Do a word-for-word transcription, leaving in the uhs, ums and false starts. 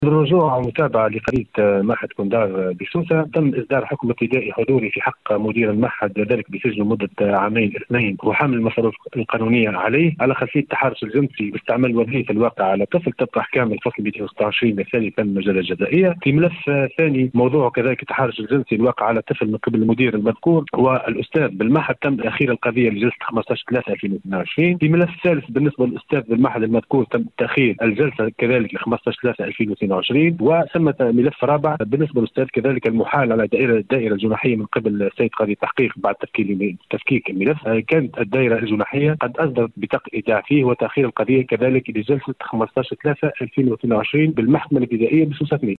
بالرجوع ومتابعة لقضية معهد كوندار بسوسة، تم إصدار حكم ابتدائي حضوري في حق مدير المعهد، ذلك بسجن مدة عامين اثنين وحمل المصاريف القانونية عليه على خلفية التحرش الجنسي باستعمال وظيفة الواقع على طفل طبق أحكام الفصل مئتين وستة وعشرين الثاني فن المجال الجزائية. في ملف ثاني موضوع كذلك التحرش الجنسي الواقع على طفل من قبل المدير المذكور والأستاذ بالمعهد، تم تأخير القضية لجلسة خمسة عشر ثلاثة ألفين واثنين وعشرين. في ملف ثالث بالنسبة للأستاذ بالمعهد المذكور، تم تأخير الجلسة كذلك ل خمسة عشر ثلاثة ألفين واثنين وعشرين. وثمة ملف رابع بالنسبه للاستاذ كذلك المحال على دائره الدائره الجناحيه من قبل السيد قاضي التحقيق بعد تفكيك تفكيك الملف. كانت الدائره الجناحيه قد اصدرت بطاقه ايداع فيه وتاخير القضيه كذلك لجلسه خمسة عشر ثلاثة ألفين واثنين وعشرين بالمحكمه الابتدائيه بسوسه.